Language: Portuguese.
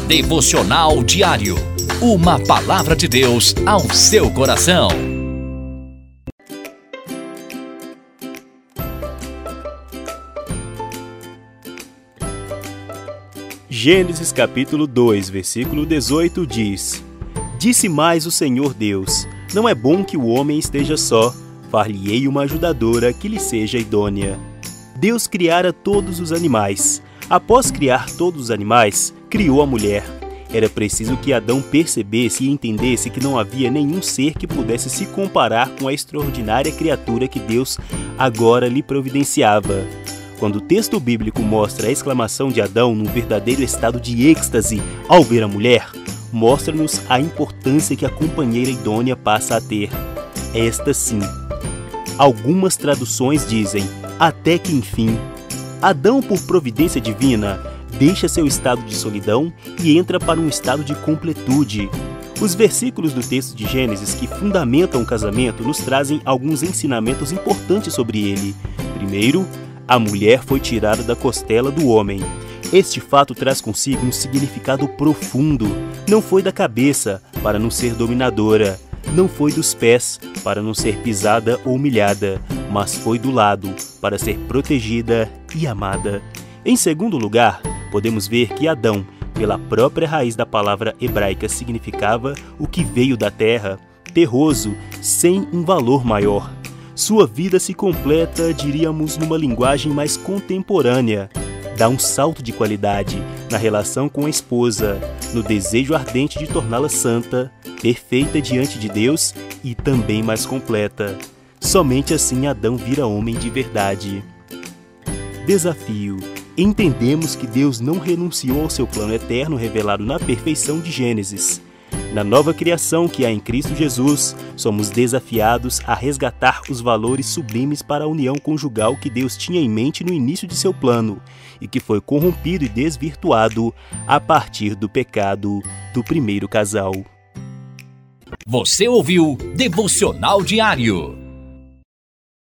Devocional Diário. Uma palavra de Deus ao seu coração. Gênesis capítulo 2, versículo 18 diz: Disse mais o Senhor Deus: Não é bom que o homem esteja só, far-lhe-ei uma ajudadora que lhe seja idônea. Deus criara todos os animais. Após criar todos os animais, criou a mulher. Era preciso que Adão percebesse e entendesse que não havia nenhum ser que pudesse se comparar com a extraordinária criatura que Deus agora lhe providenciava. Quando o texto bíblico mostra a exclamação de Adão num verdadeiro estado de êxtase ao ver a mulher, mostra-nos a importância que a companheira idônea passa a ter. Esta sim. Algumas traduções dizem, até que enfim. Adão, por providência divina, deixa seu estado de solidão e entra para um estado de completude. Os versículos do texto de Gênesis que fundamentam o casamento nos trazem alguns ensinamentos importantes sobre ele. Primeiro, a mulher foi tirada da costela do homem. Este fato traz consigo um significado profundo. Não foi da cabeça, para não ser dominadora. Não foi dos pés, para não ser pisada ou humilhada, mas foi do lado, para ser protegida e amada. Em segundo lugar, podemos ver que Adão, pela própria raiz da palavra hebraica, significava o que veio da terra, terroso, sem um valor maior. Sua vida se completa, diríamos, numa linguagem mais contemporânea. Dá um salto de qualidade na relação com a esposa, no desejo ardente de torná-la santa, perfeita diante de Deus e também mais completa. Somente assim Adão vira homem de verdade. Desafio. Entendemos que Deus não renunciou ao seu plano eterno revelado na perfeição de Gênesis. Na nova criação que há em Cristo Jesus, somos desafiados a resgatar os valores sublimes para a união conjugal que Deus tinha em mente no início de seu plano e que foi corrompido e desvirtuado a partir do pecado do primeiro casal. Você ouviu Devocional Diário.